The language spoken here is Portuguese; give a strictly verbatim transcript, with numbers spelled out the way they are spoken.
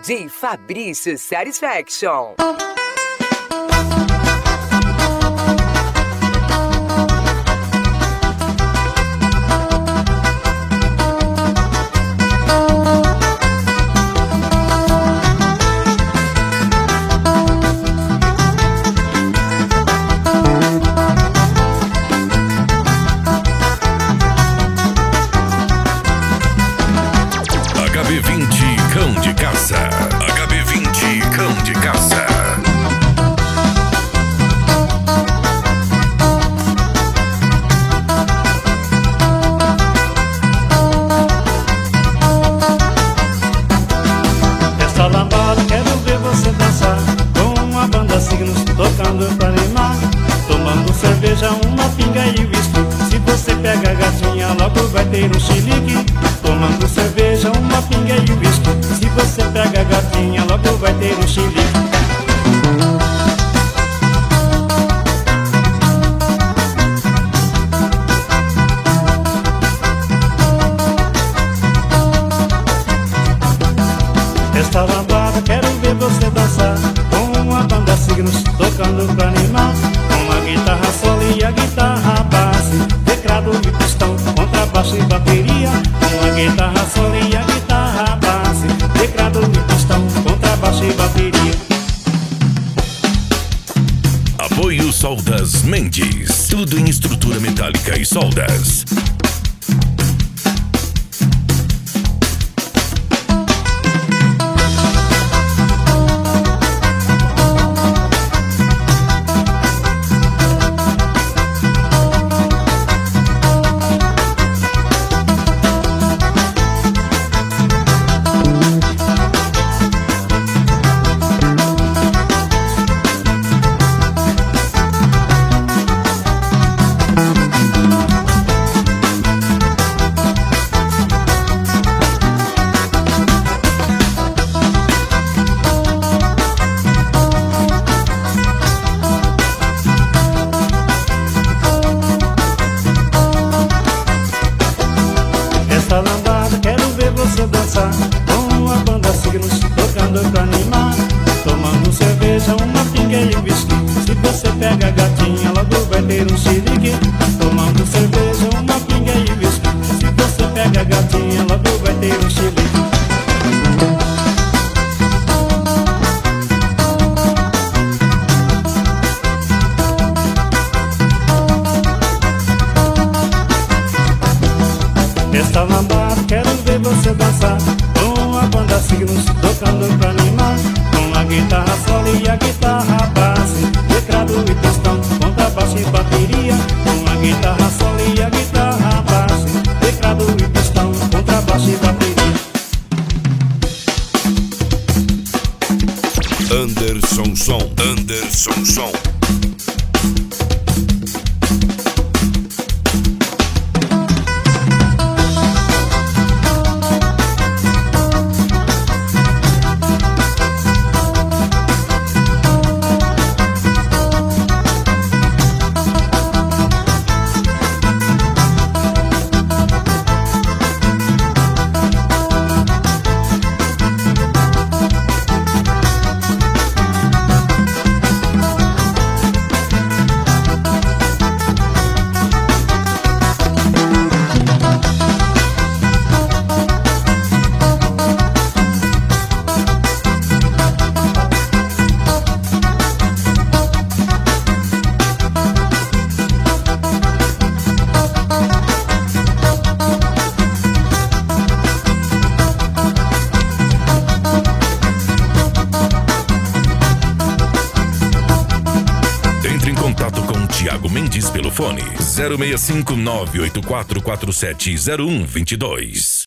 D J Fabrício Satisfaction. H B vinte Cão de Caça. H B vinte Cão de Caça. Essa lambada quero ver você dançar, com uma banda signos tocando pra animar, tomando cerveja, uma pinga e whisky. Se você pega a gatinha, logo vai ter um chilique. Tomando cerveja, uma pinga e whisky. Se você pega a gatinha, logo vai ter um chilique. Esta lambada quero ver você dançar, com uma banda signos tocando pra animar, com a guitarra solo e a guitarra base, teclado e pistão, contrabaixo e bateria. Com a guitarra solo e a guitarra base, teclado e pistão, contrabaixo e bateria. Apoio Soldas Mendes. Tudo em estrutura metálica e soldas. Esta lambada quero ver você dançar, com uma banda signos tocando pra animar, tomando cerveja, uma pinga e um whisky. Se você pega a gatinha, logo vai ter um chilique. Tomando cerveja, uma pinga e um whisky. Se você pega a gatinha, logo vai ter um chilique. Esta lambada quero ver você dançar, com a banda signos tocando pra animar, com a guitarra solo e a guitarra base, teclado e pistão, contrabaixo e bateria. Com a guitarra solo e a guitarra base, teclado e pistão, contrabaixo e bateria. Anderson Som. Anderson Som. Entre em contato com Tiago Mendes pelo fone zero seis cinco nove oito quatro quatro sete zero um dois dois.